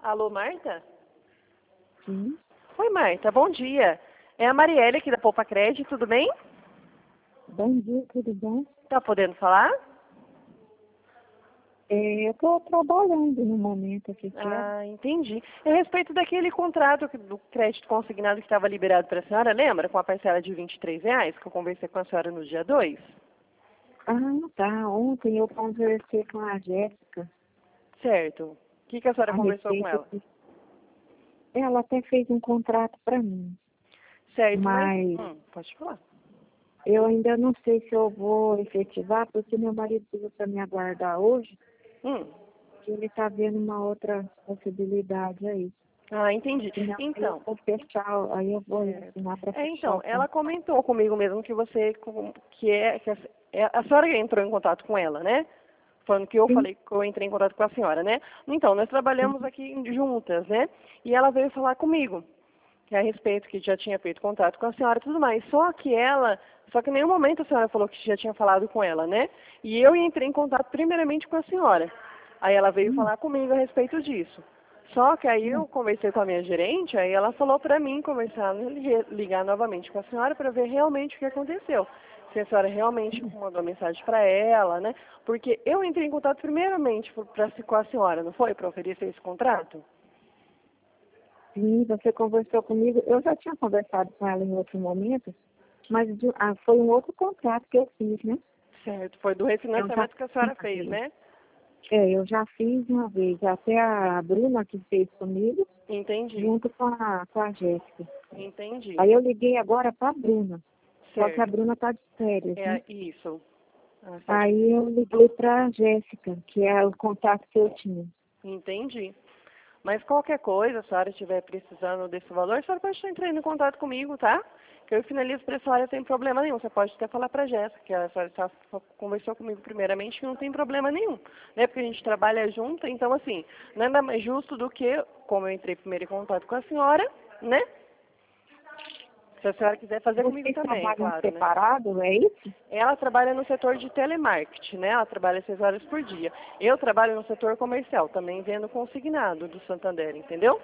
Alô, Marta? Sim. Oi, Marta, bom dia. É a Marielle aqui da Poupa Crédito, tudo bem? Bom dia, tudo bom? Tá podendo falar? Eu estou trabalhando no momento aqui, Ah, entendi. É a respeito daquele contrato do crédito consignado que estava liberado para a senhora, lembra? Com a parcela de R$ 23, que eu conversei com a senhora no dia 2. Ah, tá. Ontem eu conversei com a Jéssica Certo. O que a senhora a conversou com respeito ela? que ela até fez um contrato para mim, Certo, mas... mas pode falar. eu ainda não sei se eu vou efetivar, porque meu marido pediu para me aguardar hoje, Hum. que ele está vendo uma outra possibilidade aí. Ah, entendi. Senão, aí eu Então, vou fechar, aí eu vou certo. ensinar para fechar Então, o ela contrato. comentou comigo mesmo que você, a senhora entrou em contato com ela, né? Falando que eu Sim, falei que eu entrei em contato com a senhora, né? Então, nós trabalhamos sim. aqui juntas, né? E ela veio falar comigo, que a respeito, que já tinha feito contato com a senhora e tudo mais. Só que em nenhum momento a senhora falou que já tinha falado com ela, né? E eu entrei em contato primeiramente com a senhora. Aí ela veio Hum, falar comigo a respeito disso. Só que aí hum. eu conversei com a minha gerente, aí ela falou para mim começar a ligar novamente com a senhora para ver realmente o que aconteceu. Se a senhora realmente mandou mensagem para ela, né? Porque eu entrei em contato primeiramente com a senhora, não foi? Para oferecer esse contrato? Sim, você conversou comigo. Eu já tinha conversado com ela em outro momento, mas foi um outro contrato que eu fiz, né? Certo, foi do Eu já refinanciamento que a fiz senhora uma fez, vez. né? Eu já fiz uma vez. Até a Bruna que fez comigo, Entendi, junto com a Jéssica. entendi. Aí eu liguei agora para a Bruna. Só que a Certo, Bruna está de férias, né? é isso. Ah, certo. Aí eu liguei para a Jéssica, que é o contato que eu tinha. Entendi. Mas qualquer coisa, se a senhora estiver precisando desse valor, a senhora pode estar entrando em contato comigo, tá? Que eu finalizo para a senhora sem problema nenhum. Você pode até falar para a Jéssica, que a senhora conversou comigo primeiramente, que não tem problema nenhum. Né? Porque a gente trabalha junto, então assim, nada mais justo do que, como eu entrei primeiro em contato com a senhora, né? Se a senhora quiser fazer comigo Vocês também, trabalham claro, né? separado, é isso? Ela trabalha no setor de telemarketing, né? Ela trabalha 6 horas por dia. Eu trabalho no setor comercial, também vendo consignado do Santander, entendeu?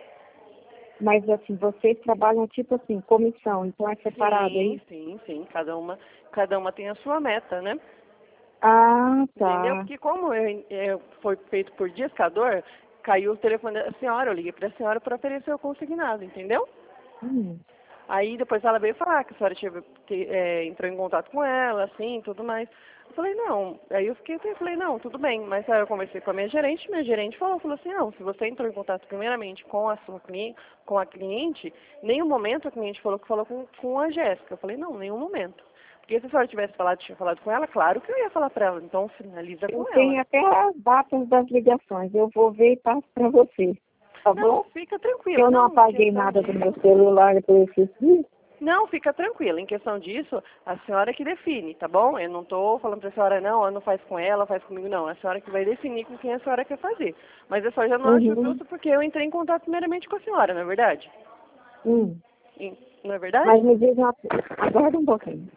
Mas assim, vocês trabalham tipo assim, comissão, então é separado, é Sim, isso? sim, sim. Cada uma tem a sua meta, né? Ah, Entendeu? tá. Porque como foi feito por discador, caiu o telefone da senhora, eu liguei para a senhora para oferecer o consignado, entendeu? Hum. Aí depois ela veio falar que a senhora entrou em contato com ela, assim, tudo mais. Eu falei, não. Aí falei, não, tudo bem. Mas aí eu conversei com a minha gerente falou assim, não, se você entrou em contato primeiramente com a sua cliente, com a cliente, nenhum momento a cliente falou que falou com a Jéssica. Eu falei, não, nenhum momento. Porque se a senhora tivesse tinha falado com ela, claro que eu ia falar para ela. Então finaliza Eu com ela. tenho até as datas das ligações. Eu vou ver e passo para você. Tá Não, bom? fica tranquila. Eu não Não, em apaguei questão nada do disso. meu celular por esses dias. Não, fica tranquila. Em questão disso, a senhora que define, tá bom? Eu não estou falando para a senhora, não, não faz com ela, faz comigo, não. É a senhora que vai definir com quem a senhora quer fazer. Mas eu só já não acho Uhum. justo porque eu entrei em contato primeiramente com a senhora, não é verdade? Hum. Não é verdade? Mas me diz uma coisa. Aguarda um pouquinho.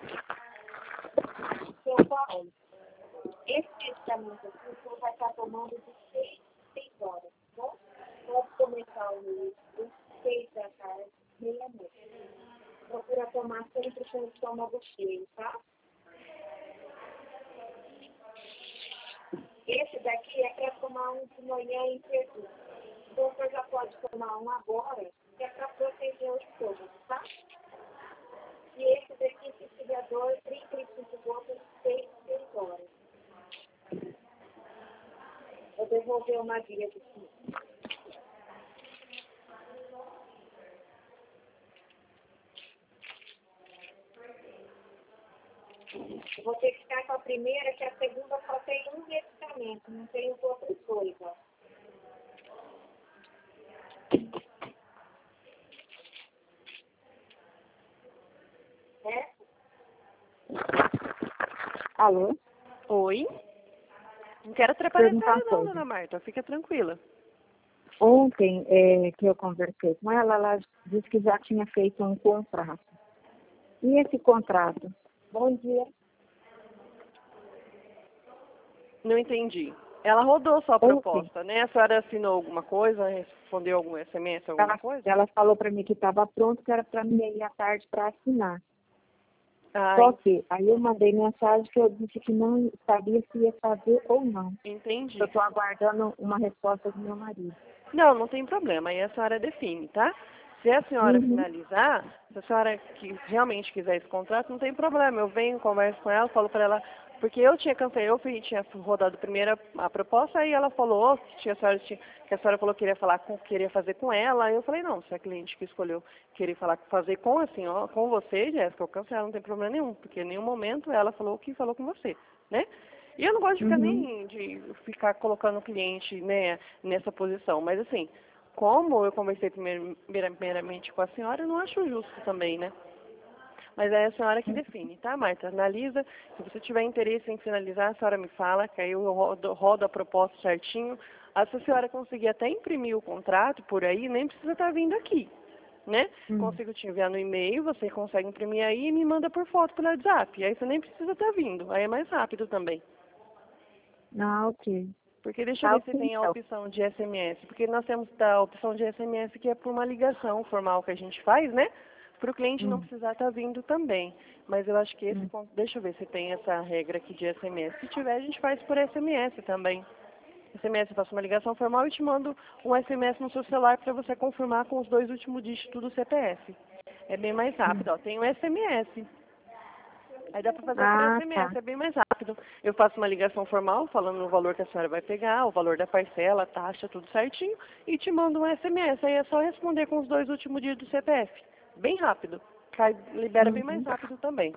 Seu Paulo, esse medicamento aqui o senhor vai estar tomando de 6 horas, tá bom? Pode começar o uso 6 da tarde, meia-noite. Procura tomar sempre com o estômago cheio, tá? Esse daqui é para tomar um de manhã em perdu. Então você já pode tomar um agora, que é para proteger o estômago, tá? E esse daqui, se tiver dor, 35 gotas, 6 horas. Vou devolver uma guia do senhor. Eu vou ter que ficar com a primeira, que a segunda só tem um medicamento, não tem os outros dois, ó. É? Alô? Oi? Não quero atrapalhar a Perguntar uma senhora não, coisa. dona Marta. Fica tranquila. Ontem, que eu conversei com ela, ela disse que já tinha feito um contrato. E esse contrato? Bom dia. Não entendi. Ela rodou sua Ontem. proposta, né? A senhora assinou alguma coisa, respondeu algum SMS, alguma coisa? Ela falou para mim que estava pronto, que era para mim ir à tarde para assinar. Ah, Só que aí eu mandei mensagem que eu disse que não sabia se ia fazer ou não. entendi. Eu estou aguardando uma resposta do meu marido. Não, não tem problema. Aí a senhora define, tá? Se a senhora Uhum. finalizar, se a senhora que realmente quiser esse contrato, não tem problema. Eu venho, converso com ela, falo para ela, porque eu tinha cancelado, tinha rodado primeiro a proposta, aí ela falou que que a senhora falou que queria fazer com ela. Aí eu falei, não, se a cliente que escolheu querer fazer com a senhora, com você, Jéssica, eu cancelo, não tem problema nenhum, porque em nenhum momento ela falou que falou com você, né? E eu não gosto de ficar Uhum. colocando o cliente, né, nessa posição, mas assim, como eu conversei primeiramente com a senhora, eu não acho justo também, né? Mas é a senhora que define, tá, Marta? Analisa. Se você tiver interesse em finalizar, a senhora me fala, que aí eu rodo a proposta certinho. Se a senhora conseguir até imprimir o contrato por aí, nem precisa estar vindo aqui, né? Consigo te enviar no e-mail, você consegue imprimir aí e me manda por foto pelo WhatsApp. Aí você nem precisa estar vindo, aí é mais rápido também. Ah, ok. Porque deixa eu Tá ver se ok, tem a então. opção de SMS. Porque nós temos a opção de SMS que é por uma ligação formal que a gente faz, né? Para o cliente não Hum, precisar estar vindo também. Mas eu acho que esse hum. ponto, deixa eu ver se tem essa regra aqui de SMS. Se tiver, a gente faz por SMS também. SMS, eu faço uma ligação formal e te mando um SMS no seu celular para você confirmar com os 2 últimos dígitos do CPF. É bem mais rápido, ó. Tem o SMS. Aí dá para fazer por Ah, tá. SMS, é bem mais rápido. Eu faço uma ligação formal falando no valor que a senhora vai pegar, o valor da parcela, a taxa, tudo certinho, e te mando um SMS. Aí é só responder com os 2 últimos dias do CPF. Bem rápido. Libera bem mais Uhum. rápido também.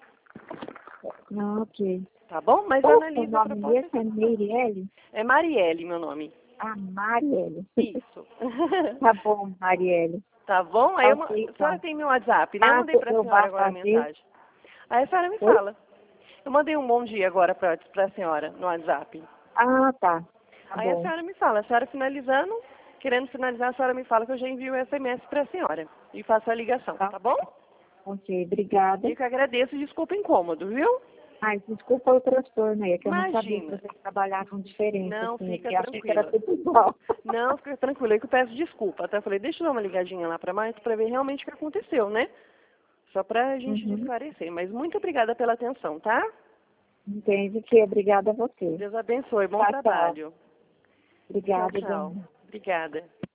Ah, ok. Tá bom? Mas Qual que é o analisa a nome proposta. mesmo? É Meirelle? É Marielle, meu nome. Ah, Marielle. Isso. Tá bom, Marielle. Tá bom? Aí Tá a ok, senhora então. tem meu WhatsApp, né? Eu mandei Caso pra eu senhora vá agora a fazer... mensagem. Aí a senhora me Oi? fala. Eu mandei um bom dia agora pra senhora no WhatsApp. Ah, tá. Tá Aí a bom. senhora me fala, a senhora finalizando, querendo finalizar, a senhora me fala que eu já envio o SMS para a senhora e faço a ligação, Tá. tá bom? Ok, obrigada. E que eu agradeço, desculpa o incômodo, viu? Ai, desculpa o transtorno aí, é que eu não sabia que Imagina. vocês trabalhavam diferente, Não, assim, fica porque eu achei que era tranquila. tudo igual. Não, fica tranquila, é que eu peço desculpa. Até falei, deixa eu dar uma ligadinha lá para Marta para ver realmente o que aconteceu, né? Só pra gente Uhum. esclarecer. Mas muito obrigada pela atenção, tá? Entende que obrigada a você. Deus abençoe, bom Tchau, tchau. trabalho. Tchau, Obrigada, tchau. Dani. Obrigada.